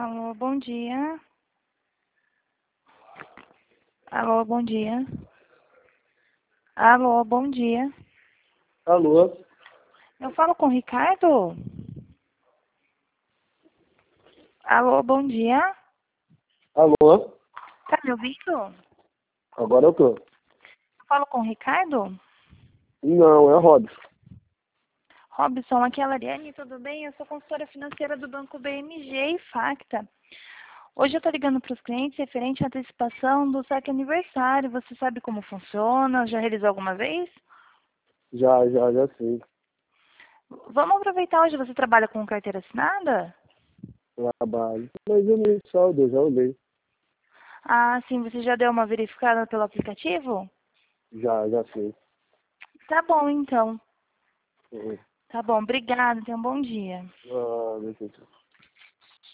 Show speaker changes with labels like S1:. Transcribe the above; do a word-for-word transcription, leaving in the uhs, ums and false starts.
S1: Alô, bom dia. Alô, bom dia. Alô, bom dia.
S2: Alô?
S1: Eu falo com o Ricardo? Alô, bom dia.
S2: Alô?
S1: Tá me ouvindo?
S2: Agora eu tô.
S1: Eu falo com o Ricardo?
S2: Não, é Robson.
S1: Robson, aqui é a Lariane, tudo bem? Eu sou consultora financeira do Banco B M G e Facta. Hoje eu estou ligando para os clientes referente à antecipação do saque aniversário. Você sabe como funciona? Já realizou alguma vez?
S2: Já, já, já sei.
S1: Vamos aproveitar hoje. Você trabalha com carteira assinada?
S2: Trabalho. Mas eu nem saldo, eu já olhei.
S1: Ah, sim. Você já deu uma verificada pelo aplicativo?
S2: Já, já sei.
S1: Tá bom, então.
S2: Uhum.
S1: Tá bom. Obrigada. Tenha um bom dia.
S2: Ah, deixa eu...